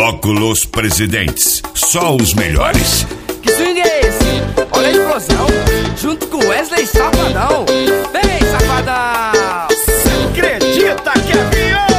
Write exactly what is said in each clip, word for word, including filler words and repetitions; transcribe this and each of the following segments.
Bloco Los Presidentes, só os melhores. Que swing é esse? Olha a explosão, junto com Wesley Safadão. Vem, Safadão! Cê acredita que é avião?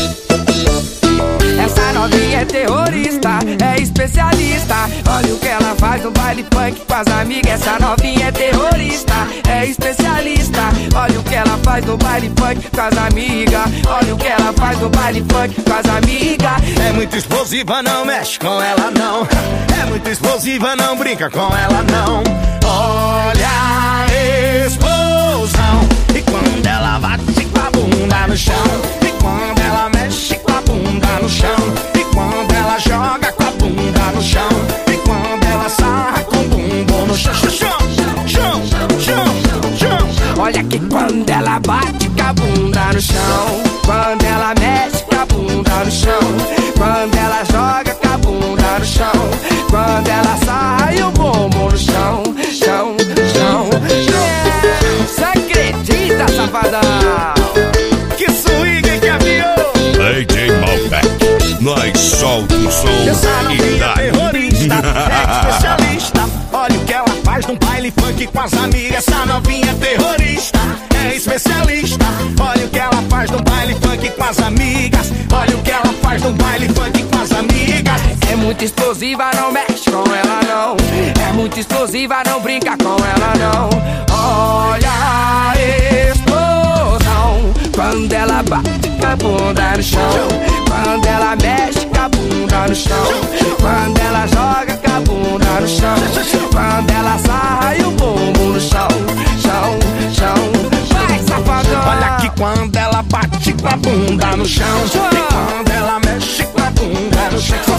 Essa novinha é terrorista, é especialista. Olha o que ela faz no baile funk com as amigas. Essa novinha é terrorista, é especialista. Olha o que ela faz no baile funk com as amigas. Olha o que ela faz no baile funk com as amigas. É muito explosiva, não mexe com ela não. É muito explosiva, não brinca com ela não. Olha a explosão. E quando ela bate com a bunda no chão. E quando ela mexe com a bunda no chão. E quando ela joga com a bunda no chão. E quando ela sarra com o bumbum no chão. Chão, chão, chão, chão. Olha que quando ela bate com a bunda no chão. Quando ela mexe com a bunda no chão. Quando ela joga com a bunda no chão. Quando ela sarra e o bumbum no chão. Chão, chão, chão. Você acredita, Safadão? Que swing que avião. D J Malbec, nós solta o som Essa e novinha dá. é terrorista, é especialista. Olha o que ela faz num baile funk com as amigas. Essa novinha é terrorista, é especialista. Olha o que ela faz num baile funk com as amigas. Olha o que ela faz num baile funk com as amigas. É muito explosiva, não mexe com ela não. É muito explosiva, não brinca com ela não. Olha a explosão. Quando ela bate com a bunda no chão. Quando ela mexe com a bunda no chão. Quando ela joga com a bunda no chão. Quando ela sarra e o bumbum no chão. Chão, chão. Vai, Safadão. Olha que quando ela bate com a bunda no chão. E quando ela mexe com a bunda no chão.